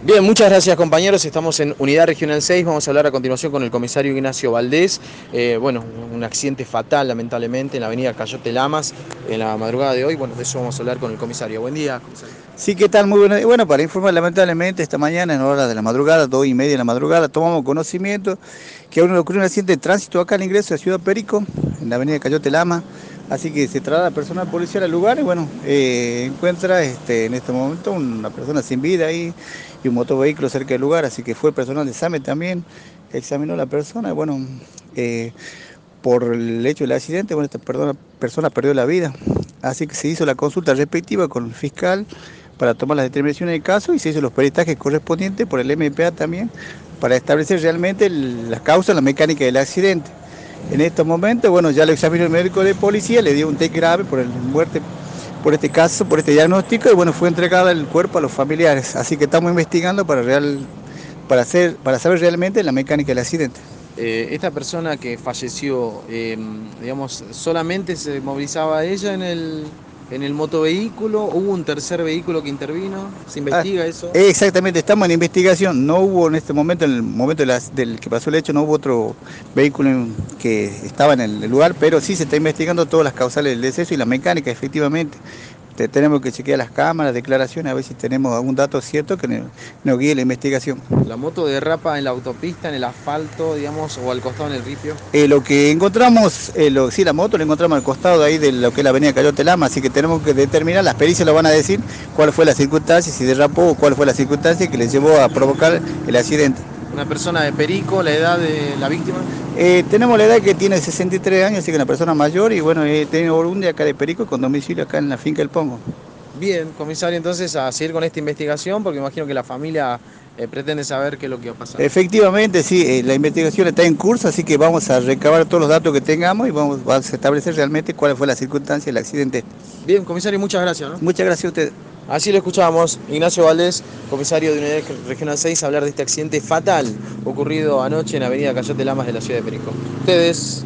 Bien, muchas gracias compañeros, estamos en Unidad Regional 6, vamos a hablar a continuación con el comisario Ignacio Valdés. Bueno, un accidente fatal lamentablemente en la avenida Cayote Lamas en la madrugada de hoy, bueno, de eso vamos a hablar con el comisario. Buen día, comisario. Sí, ¿qué tal? Muy bueno. Bueno, para informar, lamentablemente, esta mañana, en horas de la madrugada, 2:30 de la madrugada, tomamos conocimiento que ocurrió un accidente de tránsito acá al ingreso de Ciudad Perico, en la avenida Cayote Lama. Así que se traslada personal policial al lugar y, bueno, encuentra en este momento una persona sin vida ahí y un motovehículo cerca del lugar. Así que fue personal de examen también, que examinó a la persona. Y, bueno, por el hecho del accidente, bueno, esta persona perdió la vida. Así que se hizo la consulta respectiva con el fiscal para tomar las determinaciones del caso y se hizo los peritajes correspondientes por el MPA también para establecer realmente las causas, la mecánica del accidente. En estos momentos, bueno, ya lo examinó el médico de policía, le dio un TEC grave por el muerte, por este caso, por este diagnóstico, y, bueno, fue entregada el cuerpo a los familiares. Así que estamos investigando para saber realmente la mecánica del accidente. Esta persona que falleció, digamos, ¿solamente se movilizaba ella en el motovehículo? ¿Hubo un tercer vehículo que intervino? ¿Se Ah, investiga eso? exactamente, estamos en investigación. No hubo en este momento, en el momento del que pasó el hecho, no hubo otro vehículo que estaba en el lugar, pero sí se está investigando todas las causales del deceso y la mecánica, efectivamente. Tenemos que chequear las cámaras, declaraciones, a ver si tenemos algún dato cierto que nos guíe la investigación. ¿La moto derrapa en la autopista, en el asfalto, digamos, o al costado en el ripio? Lo que encontramos, sí, la moto la encontramos al costado de ahí de lo que es la avenida Cayote Lama, así que tenemos que determinar, las pericias lo van a decir, cuál fue la circunstancia, si derrapó o cuál fue la circunstancia que le llevó a provocar el accidente. ¿Una persona de Perico, la edad de la víctima? Tenemos la edad que tiene 63 años, así que una persona mayor, y, bueno, tiene oriundo acá de Perico con domicilio acá en la finca El Pongo. Bien, comisario, entonces a seguir con esta investigación, porque imagino que la familia pretende saber qué es lo que ha pasado. Efectivamente, sí, la investigación está en curso, así que vamos a recabar todos los datos que tengamos y vamos a establecer realmente cuál fue la circunstancia del accidente. Bien, comisario, muchas gracias, ¿no? Muchas gracias a usted. Así lo escuchábamos, Ignacio Valdés, comisario de Unidad Regional 6, hablar de este accidente fatal ocurrido anoche en Avenida Cayote Lamas de la ciudad de Perico. Ustedes.